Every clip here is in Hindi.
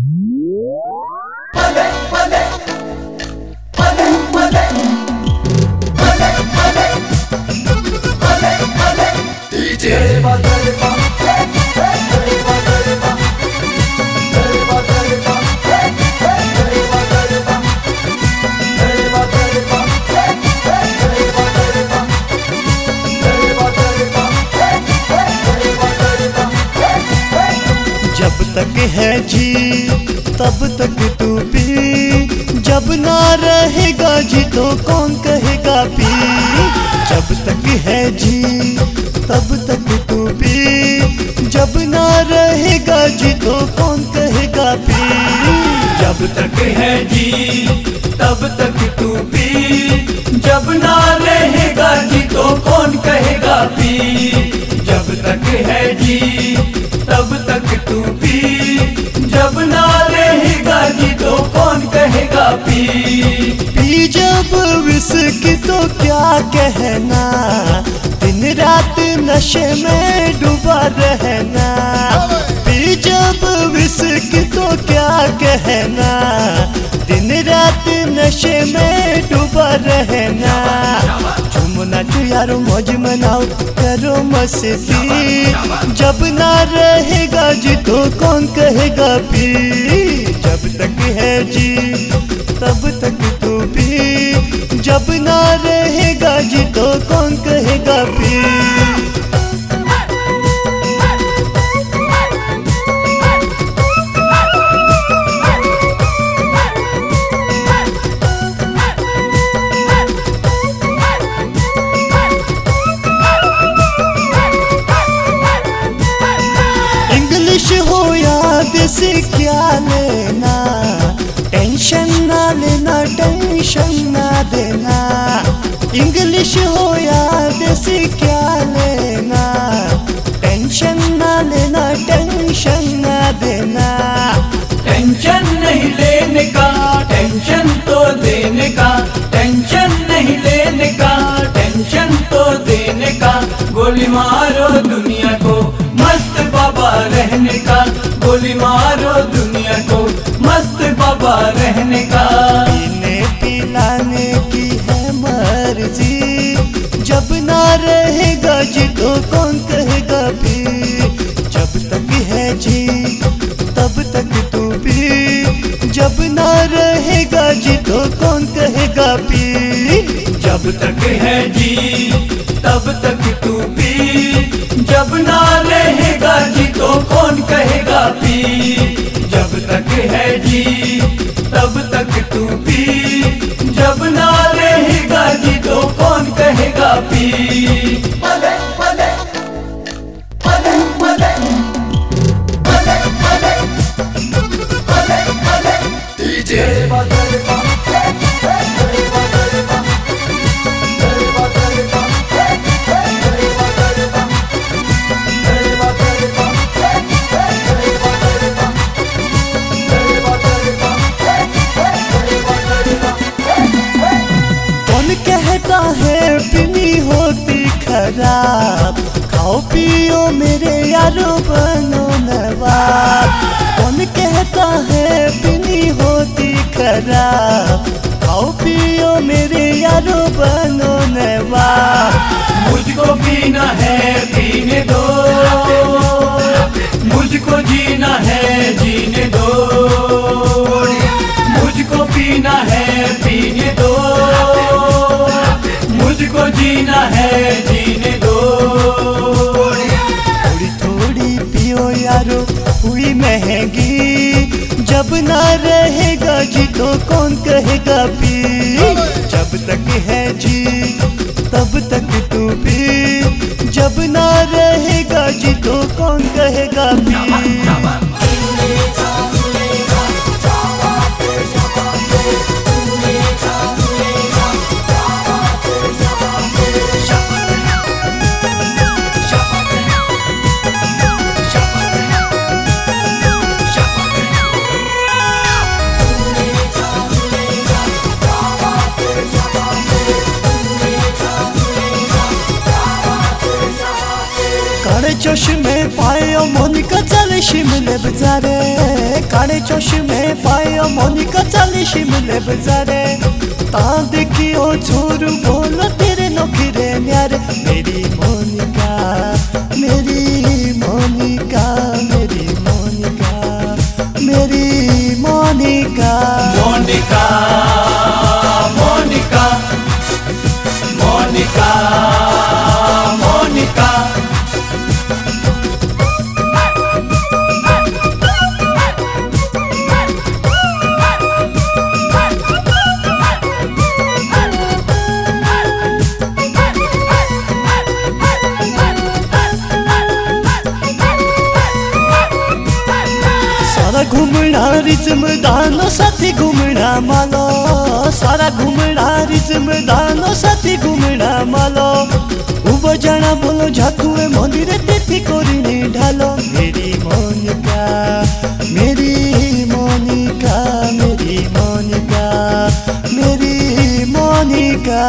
जब तक है जी तब तक तू पी, जब ना रहेगा जी तो कौन कहेगा पी। जब तक है जी तब तक तू पी, जब ना रहेगा जी तो कौन कहेगा पी। जब तक है जी तब तक तू पी, जब ना रहेगा जी तो कौन कहेगा पी। जब तक है जी तब तक तू पी, जब ना रहेगा जी तो कौन कहेगा पी। पी जब विस्की तो क्या कहना, दिन रात नशे में डूबा रहना। पी जब विस्की तो क्या कहना, दिन रात नशे में डूबा रहना। झूमो नाचो यारो मौज मनाओ करो मस्ती, जब ना रहेगा जी तो कौन कहेगा पी। जब तक है जी तब तक तू पी, जब ना रहेगा जी तो कौन कहेगा पी। इंग्लिश हो या देसी क्या लेना, टेंशन ना लेना टेंशन ना देना। इंग्लिश हो या देसी क्या लेना, टेंशन ना लेना टेंशन ना देना। टेंशन नहीं लेने का टेंशन तो देने का, टेंशन नहीं लेने का टेंशन तो देने का। गोली मारो दुनिया को मस्त बाबा रहने का, गोली मारो दुनिया को मस्त बाबा रहने का। पीने पिलाने की है मर्जी, जब ना रहेगा जी तो कौन कहेगा पी। जब तक है जी तब तक तू पी, जब ना रहेगा जी तो कौन कहेगा पी। जब तक है जी तब तक तू पी, जब ना रहेगा जी तो कौन कहेगा पी। जब तक है जी तब तक तू पी, जब ना रहेगा जी तो कौन कहेगा पी। मले मले मले मले मले मले मले मले डीजे है पीनी होती खराब, खाओ पियो मेरे यारो बनो नवाब। कौन कहता है पीनी होती खराब, खाओ पियो मेरे यारो बनो नवाब। मुझको पीना है पीने दो, मुझको जीना है जीने दो। मुझको पीना है पीने दो, मुझको जीना है जीने दो। थोड़ी थोड़ी पियो यारो हुई महंगी, जब ना रहेगा जी तो कौन कहेगा पी। जब तक है जी तब तक तू पी, जब ना रहेगा जी तो कौन कहेगा पी। चश्मे पाए मोनिका चल चाली शिमले बजारे काले चश्मे पायो मोनिका चाली शिमले बजारे ता देखियो छोरू बोलो तेरे नौकरे न्यारे मेरी मोनिका मेरी मोनिका मेरी मोनिका मेरी मोनिका मोनिका मोनिका मोनिका मोनिका सारा घूमना रिज्म दानो साथी घूमना मालो सारा घूमना रिज्म दानो साथी घूमना मालो उबो जाना बोलो झाकुए मंदिरे तिथि करिनी ढालो मेरी मोनिका मेरी मोनिका मेरी मोनिका मेरी मोनिका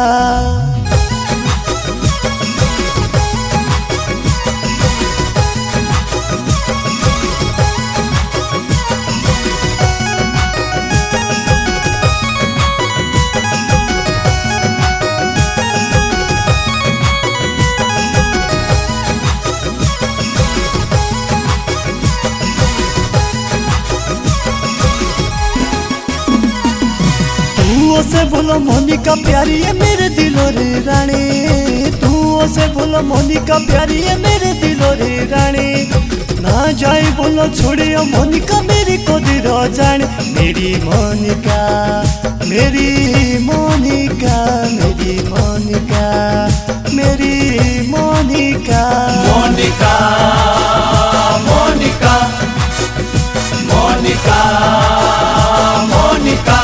से बोलो मोनिका प्यारी है मेरे दिलो रे रानी तू से बोलो मोनिका प्यारी है मेरे दिलो रे रानी ना जाए बोलो छोड़ियो मोनिका मेरी को दिलो जाने मेरी मोनिका मेरी मोनिका मेरी मोनिका मेरी मोनिका मोनिका मोनिका मोनिका मोनिका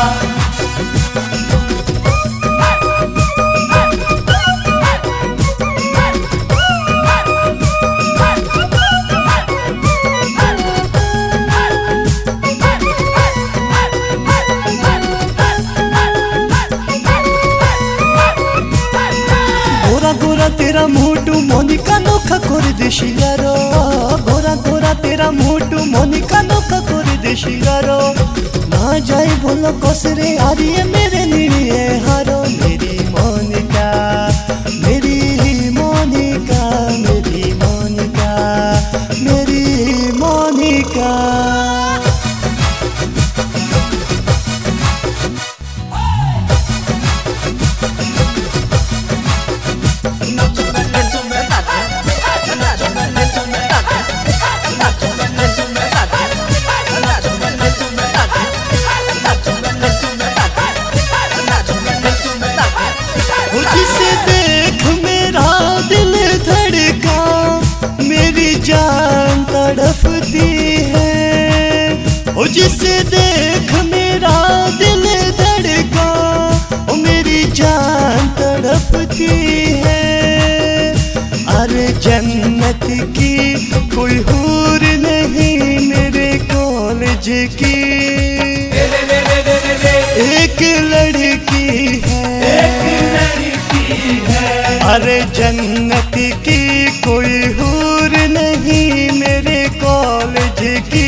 तेरा मोटू मोनिका नोखा कर दे शिगारो गोरा गोरा तेरा मोटू मोनिका नोखा कर दे शिगारो ना जाए बोलो कसरे आ रही है मेरे नीड़े हारो मेरी मोनिका मेरी मोनिका मेरी मोनिका मेरी मोनिका जिसे देख मेरा दिल धड़का मेरी जान तड़पती है ओ जिसे देख मेरा दिल धड़का ओ मेरी जान तड़पती है अरे जन्नत की कोई हूर नहीं मेरे कॉलेज की एक लड़की है अरे जन्नत की कोई हूर नहीं मेरे कॉलेज की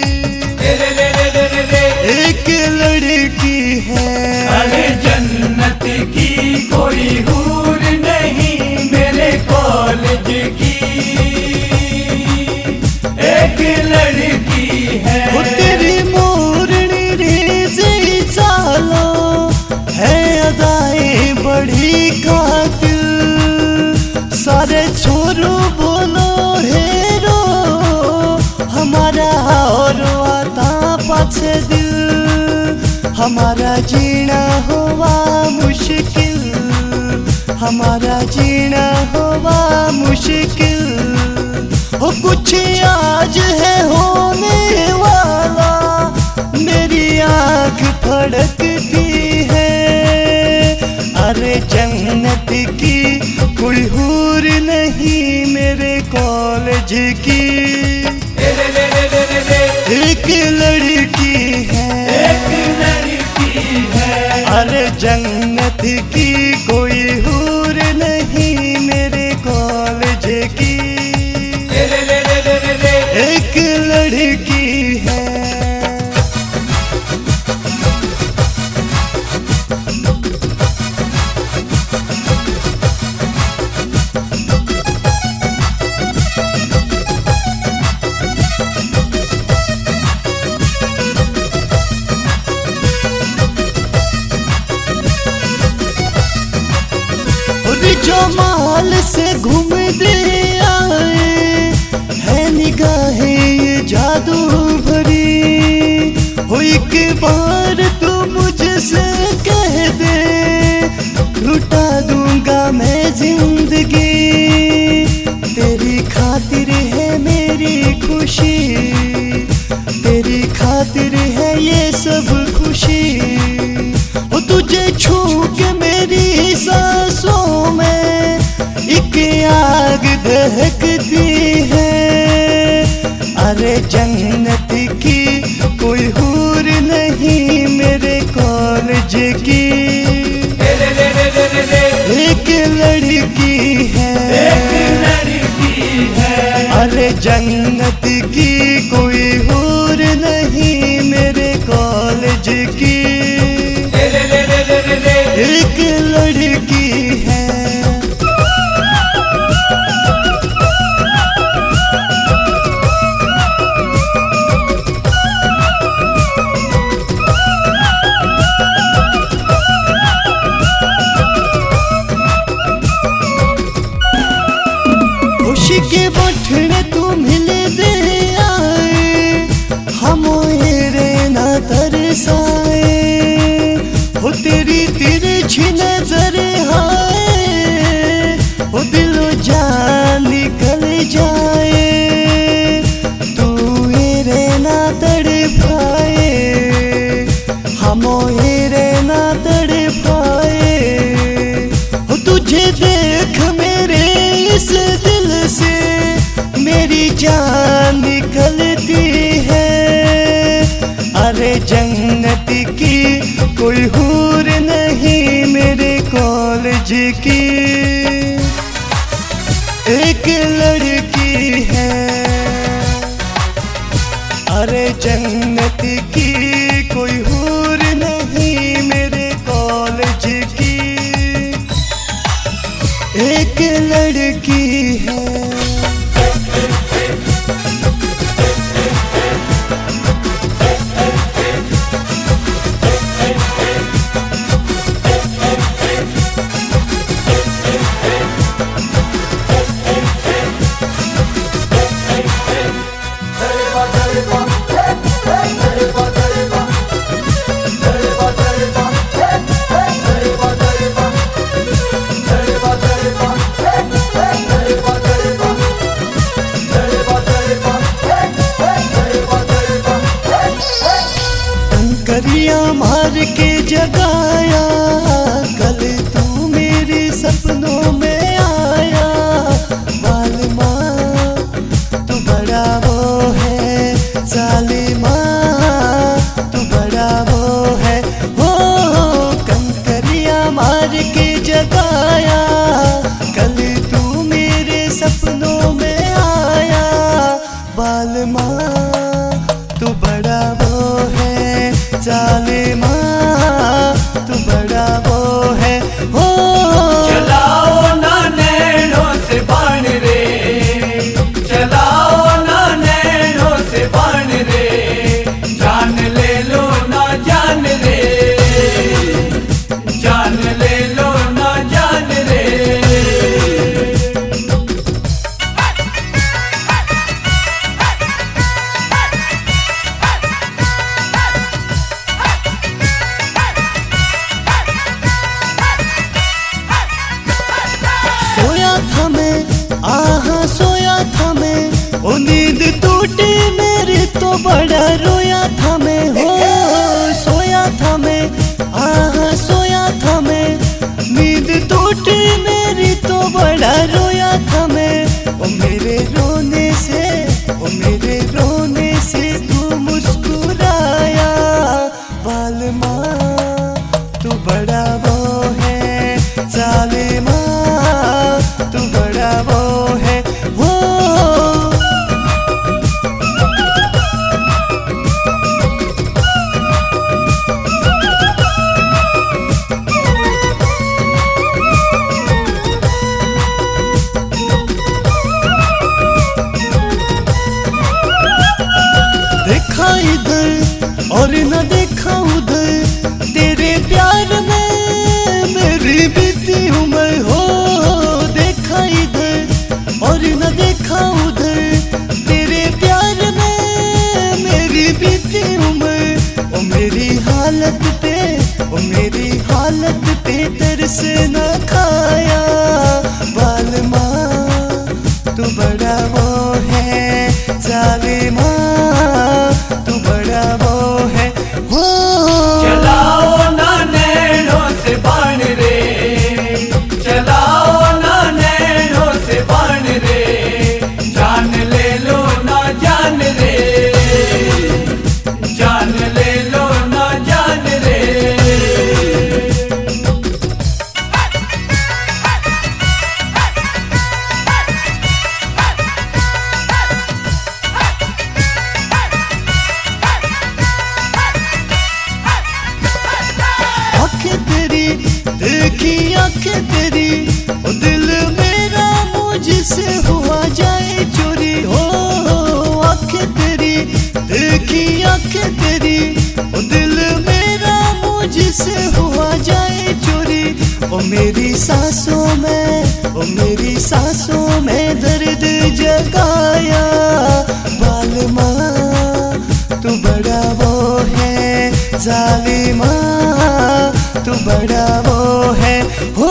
एक लड़की है अरे जन्नत की कोई हूर नहीं मेरे कॉलेज की एक लड़की है वो तेरी मोरनी रेज़ी चालो है अदाएं बड़ी कातिल सारे छोरू बोलो हेरो हमारा और आता पाछे दिल हमारा जीना हुआ मुश्किल हमारा जीना हुआ मुश्किल हो कुछ आज है होने वाला मेरी आँख फड़कती है अरे जन्नत की कोई हूर नहीं मेरे कॉलेज की एक लड़की है अरे जन्नत की कोई हूर नहीं मेरे कॉलेज की एक लड़की जमाल से घूम दे आए है निगाहें ये जादू भरी। हो एक बार तू मुझसे कह दे लुटा दूंगा मैं जिंदगी। तेरी खातिर है मेरी खुशी, तेरी खातिर है ये सब खुशी। ओ तुझे छू के मेरी सांसों में एक आग दहकती है। अरे जन्नत की कोई हूर नहीं मेरे कॉलेज की, एक लड़की है, अरे जन्नत की कोई हूर नहीं मेरे कॉलेज की, एक लड़की है। खुशी के बठने तू मिल दे आए हम रे ना तरसाए। हो तेरी तिरछी नजर हाय हो दिलो जान निकल जाए। तू रे ना तड़पाए हम रे ना तड़पाए। हो तुझे देख मेरे इस दिल से मेरी जान निकलती है। अरे जन्नत की कोई हूर नहीं मेरे कॉलेज की, एक लड़की है। अरे जन्नत की कोई हूर नहीं मेरे कॉलेज की, एक लड़की है। करिया मार के जगाया कल तू मेरे सपनों में आया। बालमा तू बड़ा वो है जालिमा, तू बड़ा वो है हो। कंकरिया मार के जगाया कल तू मेरे सपनों में आया। बालमा तू बड़ा वो है जालिमा, तू बड़ा वो है हो। चलाओ ना नैनों से बाण रे, चलाओ ना नैनों से बाण रे। जान ले लो ना जान रे, जान ले लो ना जान रे। ओ मेरी हालत पे, ओ मेरी हालत पे तरस न खाया बालमा, तू बड़ा वो है जालिमा, तू बड़ा वो है हो। चलाओ ना नैनों से बाण रे, चलाओ ना नैनों से बाण रे, जान ले लो ना जान रे, जान ले लो ना जान रे। आंखें तेरी देखी आंखें तेरी, ओ दिल मेरा मुझसे हुआ जाए चोरी हो। आंखें तेरी देखी आंखें तेरी, ओ दिल मेरा मुझसे हुआ जाए चोरी। ओ मेरी सांसों में, ओ मेरी सांसों में दर्द जगाया बालमा, तू बड़ा वो है जालिमा, तू बड़ा वो है हो।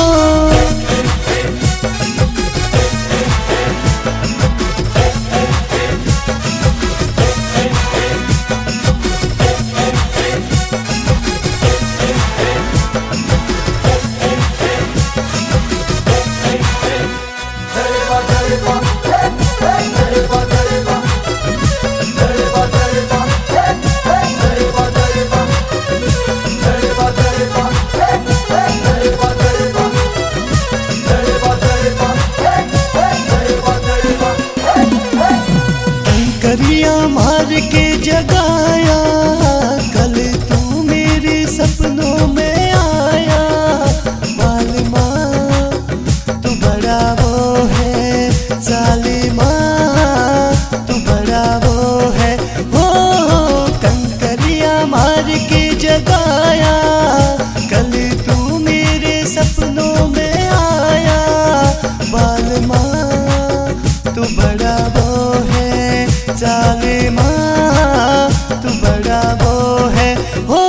करिया मार के जगाया, कल तू मेरे सपनों में आया बालमा, तू बड़ा वो है जालिमा, तू बड़ा वो है हो। कंकरिया मार के जगाया, कल तू मेरे सपनों में आया बालमा, तू बड़ा वो है जालिमा, तू बड़ा वो है हो।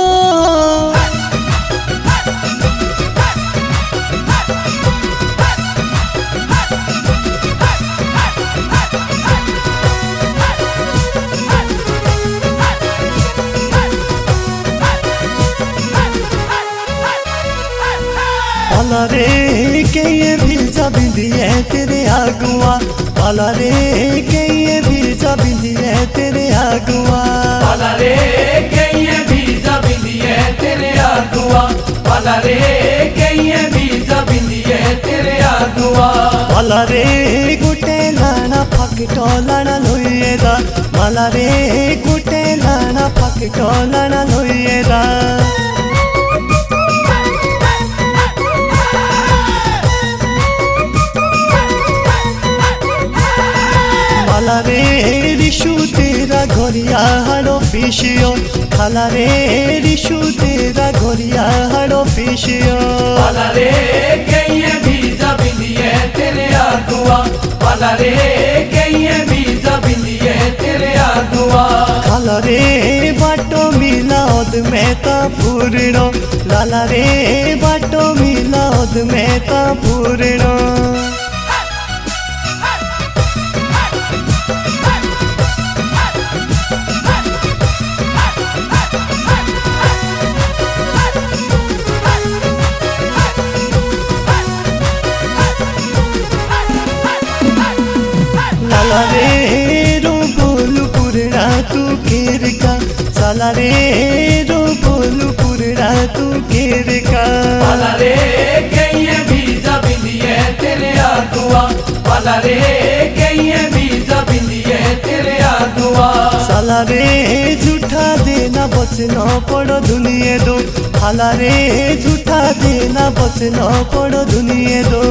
पाला रे के ये भीजा बिंदी है तेरे आगुआ, पाला रे के ये भीजा बिंदी है तेरे आगुआ, पाला रे के ये भीजा बिंदी है तेरे आगुआ, पाला रे के ये भीजा बिंदी है तेरे आगुआ। पाला रे गुटे लाना पकटो लाना लोयेदा, पाला रे गुटे लाना पकटो लाना लोयेदा। खाला रे रिशु तेरा घोरिया हाड़ो पिशियो, खाला रे रिशु तेरा घोरिया हाड़ो पिशियो। पाला रे के ये भीजा बिंदी है तेरे आगुआ, पाला रे के ये भीजा बिंदी है तेरे आगुआ। खाला रे बाटो मिला ओद में ता पूर्णो, लाला रे बाटो मिला ओद में ता पूर्णो। लाला रे रो बोलू पुरना तू केर का, साला रे रो बोलू पुरना तू केर का। पाला रे के ये भीजा बिंदी है तेरे आगुआ, पाला रे के ये भीजा बिंदी है तेरे आगुआ। साला रे झूठा देना बचना पड़ो दुनिया दो, हाला रे झूठा देना बचना पड़ो दुनिया दो।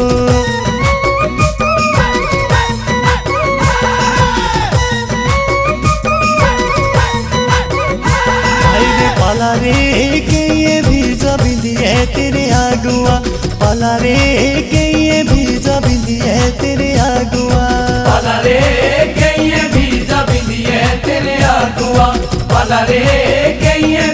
पाला रे के ये भीजा बिंदी है तेरे आगुआ, पाला रे के ये भीजा बिंदी है तेरे आगुआ, पाला रे के ये भीजा बिंदी है तेरे आगुआ, पाला साला रे कहीं